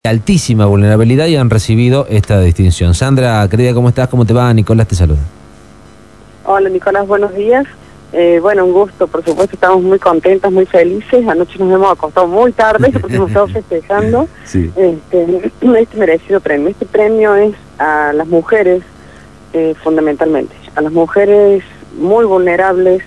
altísima vulnerabilidad y han recibido esta distinción. Sandra, querida, ¿cómo estás? ¿Cómo te va? Nicolás te saluda. Hola Nicolás, buenos días. Bueno, un gusto, por supuesto, estamos muy contentas, muy felices. Anoche nos hemos acostado muy tarde porque hemos estado festejando Sí. este merecido premio. Este premio es a las mujeres, fundamentalmente, a las mujeres muy vulnerables,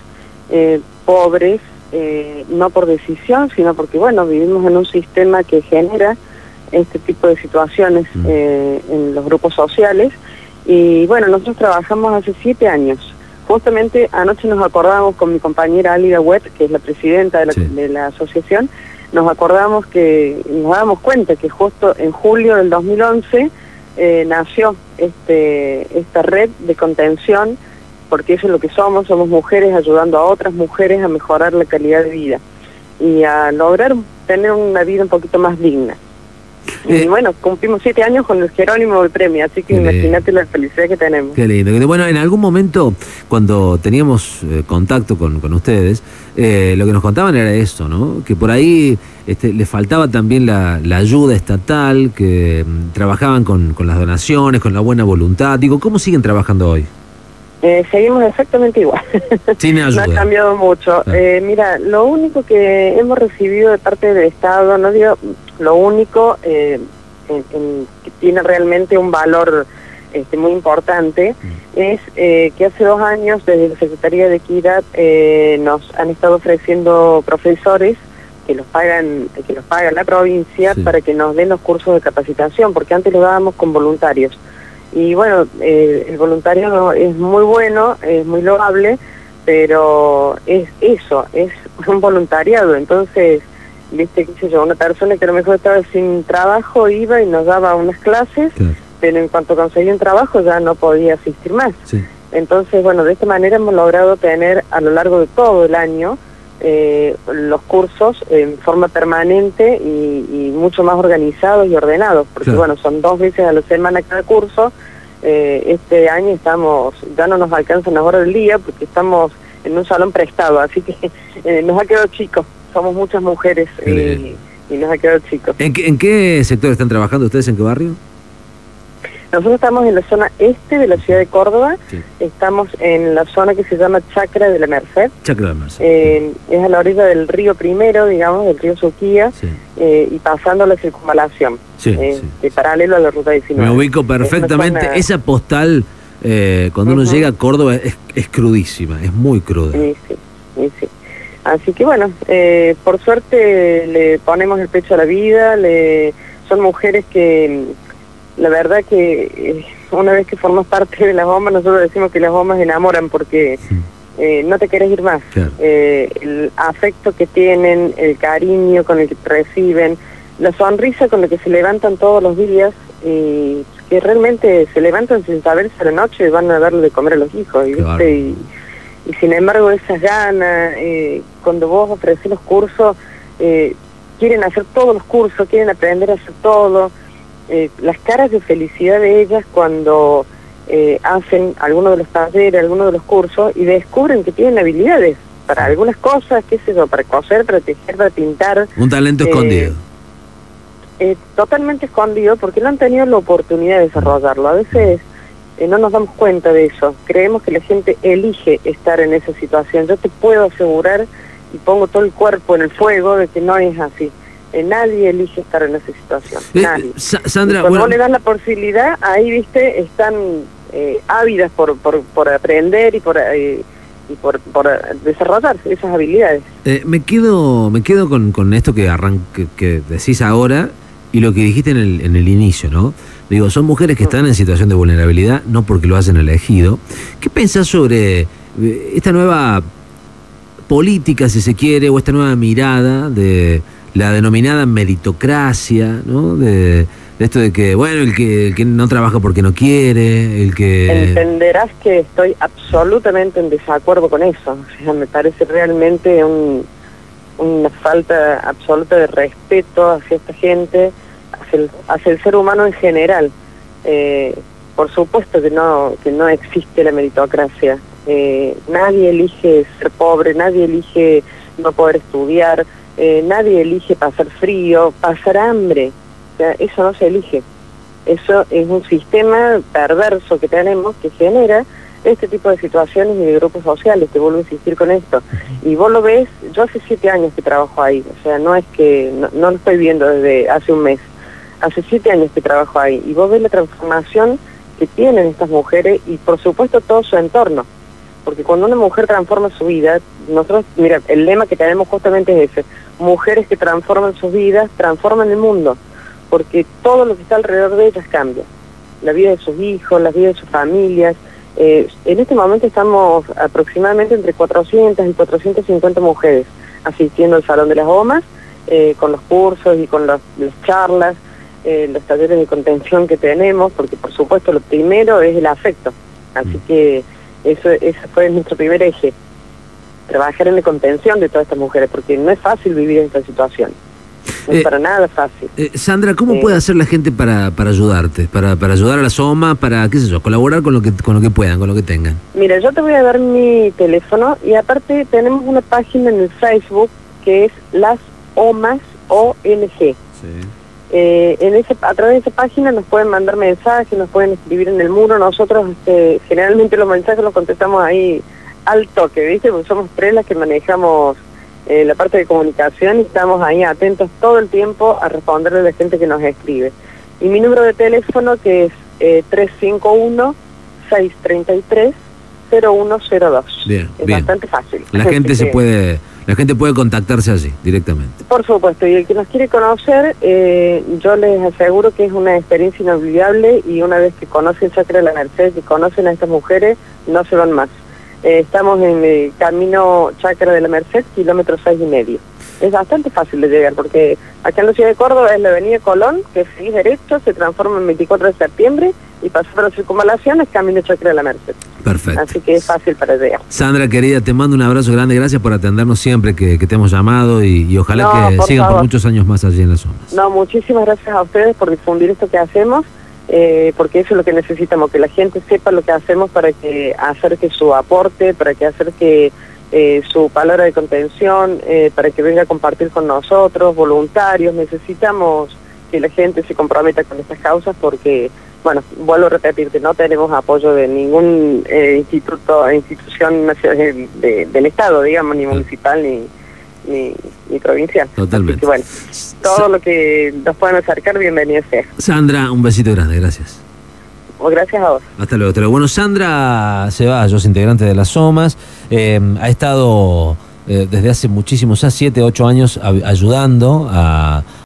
pobres, no por decisión, sino porque, bueno, vivimos en un sistema que genera este tipo de situaciones en los grupos sociales. Y bueno, nosotros trabajamos hace 7 años. Justamente anoche nos acordamos con mi compañera Alida Wet, que es la presidenta de la asociación, nos acordamos que, nos dábamos cuenta que justo en julio del 2011 nació esta red de contención, porque eso es lo que somos mujeres ayudando a otras mujeres a mejorar la calidad de vida y a lograr tener una vida un poquito más digna. Y bueno, cumplimos 7 años con el Jerónimo del premio, así que imagínate la felicidad que tenemos. Qué lindo. Bueno, en algún momento, cuando teníamos contacto con ustedes, lo que nos contaban era esto, ¿no? Que por ahí les faltaba también la ayuda estatal, que trabajaban con las donaciones, con la buena voluntad. Digo, ¿cómo siguen trabajando hoy? Seguimos exactamente igual. Sin ayuda. No ha cambiado mucho. Mira, lo único que hemos recibido de parte del Estado, no digo lo único, que tiene realmente un valor muy importante, es que hace 2 años desde la Secretaría de Equidad nos han estado ofreciendo profesores que los paga la provincia para que nos den los cursos de capacitación, porque antes lo dábamos con voluntarios. Y bueno, el voluntario es muy bueno, es muy loable, pero es eso, es un voluntariado. Entonces, viste, qué sé yo, una persona que a lo mejor estaba sin trabajo iba y nos daba unas clases, pero en cuanto conseguía un trabajo ya no podía asistir más. Entonces, bueno, de esta manera hemos logrado tener a lo largo de todo el año los cursos en forma permanente y mucho más organizados y ordenados, porque bueno, son 2 veces a la semana cada curso. Este año ya no nos alcanzan las horas del día porque estamos en un salón prestado, así que nos ha quedado chico, somos muchas mujeres y nos ha quedado chico. ¿En qué sector están trabajando ustedes? ¿En qué barrio? Nosotros estamos en la zona este de la ciudad de Córdoba, estamos en la zona que se llama Chacra de la Merced. Chacra de la Merced. Es a la orilla del río Primero, digamos, del río Suquía, y pasando la circunvalación, paralelo a la ruta 19. Me ubico perfectamente. Esa postal, cuando uno llega a Córdoba, es crudísima, es muy cruda. Sí. Así que bueno, por suerte le ponemos el pecho a la vida, son mujeres que... La verdad que una vez que formas parte de las bombas, nosotros decimos que las bombas enamoran porque no te querés ir más. El afecto que tienen, el cariño con el que te reciben, la sonrisa con la que se levantan todos los días, que realmente se levantan sin saber si a la noche van a darle de comer a los hijos. Y sin embargo esas ganas, cuando vos ofreces los cursos, quieren hacer todos los cursos, quieren aprender a hacer todo. Las caras de felicidad de ellas cuando hacen algunos de los talleres, algunos de los cursos y descubren que tienen habilidades para algunas cosas, qué sé yo, para coser, para tejer, para pintar. Un talento escondido. Totalmente escondido porque no han tenido la oportunidad de desarrollarlo. A veces no nos damos cuenta de eso. Creemos que la gente elige estar en esa situación. Yo te puedo asegurar y pongo todo el cuerpo en el fuego de que no es así. Nadie elige estar en esa situación, nadie. Sandra, cuando vos le das la posibilidad, ahí, viste, están ávidas por aprender y por desarrollar esas habilidades. Me quedo con esto que decís ahora y lo que dijiste en el inicio, ¿no? Digo, son mujeres que están en situación de vulnerabilidad, no porque lo hayan elegido. ¿Qué pensás sobre esta nueva política, si se quiere, o esta nueva mirada de la denominada meritocracia, ¿no? De esto de que, bueno, el que no trabaja porque no quiere, el que... Entenderás que estoy absolutamente en desacuerdo con eso. O sea, me parece realmente una falta absoluta de respeto hacia esta gente, hacia el ser humano en general. Por supuesto que no existe la meritocracia. Nadie elige ser pobre, nadie elige no poder estudiar, nadie elige pasar frío, pasar hambre. O sea, eso no se elige. Eso es un sistema perverso que tenemos que genera este tipo de situaciones y de grupos sociales. Te vuelvo a insistir con esto. Y vos lo ves, yo hace 7 años que trabajo ahí. O sea, no es que, no lo estoy viendo desde hace un mes. Hace 7 años que trabajo ahí. Y vos ves la transformación que tienen estas mujeres y por supuesto todo su entorno. Porque cuando una mujer transforma su vida, nosotros, mira, el lema que tenemos justamente es ese: mujeres que transforman sus vidas, transforman el mundo, porque todo lo que está alrededor de ellas cambia. La vida de sus hijos, la vida de sus familias. En este momento estamos aproximadamente entre 400 y 450 mujeres asistiendo al Salón de las OMAS, con los cursos y con las charlas, los talleres de contención que tenemos, porque por supuesto lo primero es el afecto. Así que ese fue nuestro primer eje, trabajar en la contención de todas estas mujeres, porque no es fácil vivir en esta situación. No es para nada fácil. Sandra, ¿cómo puede hacer la gente para ayudarte? Para ayudar a la SOMA, para, qué sé yo, colaborar con lo que puedan, con lo que tengan. Mira, yo te voy a dar mi teléfono y aparte tenemos una página en el Facebook que es Las OMAS ONG. Sí. A través de esa página nos pueden mandar mensajes, nos pueden escribir en el muro. Nosotros generalmente los mensajes los contestamos ahí al toque, ¿viste? Porque somos 3 las que manejamos la parte de comunicación y estamos ahí atentos todo el tiempo a responderle a la gente que nos escribe. Y mi número de teléfono que es 351-633-0102. Bien, es bien. Bastante fácil. La gente puede contactarse allí directamente. Por supuesto, y el que nos quiere conocer, yo les aseguro que es una experiencia inolvidable, y una vez que conocen Chacra de la Merced, que conocen a estas mujeres, no se van más. Estamos en el camino Chacra de la Merced, kilómetro 6,5. Es bastante fácil de llegar, porque acá en la ciudad de Córdoba es la avenida Colón, que sigue derecho, se transforma en 24 de septiembre, y pasa por la circunvalación, es camino Chacra de la Merced. Perfecto. Así que es fácil para llegar. Sandra, querida, te mando un abrazo grande, gracias por atendernos siempre que te hemos llamado, y ojalá que sigan por muchos años más allí en las zonas. No, muchísimas gracias a ustedes por difundir esto que hacemos, porque eso es lo que necesitamos, que la gente sepa lo que hacemos para que acerque su aporte, para que acerque su palabra de contención, para que venga a compartir con nosotros, voluntarios. Necesitamos que la gente se comprometa con estas causas porque, bueno, vuelvo a repetirte, no tenemos apoyo de ningún institución nacional del Estado, digamos, ni municipal ni provincial. Totalmente. Así que, bueno, todo lo que nos puedan acercar, bienvenido sea. Sandra, un besito grande, gracias. Gracias a vos. Hasta luego. Bueno, Sandra Ceballos, integrante de las SOMAS, ha estado desde hace muchísimos, 7, 8 años ayudando a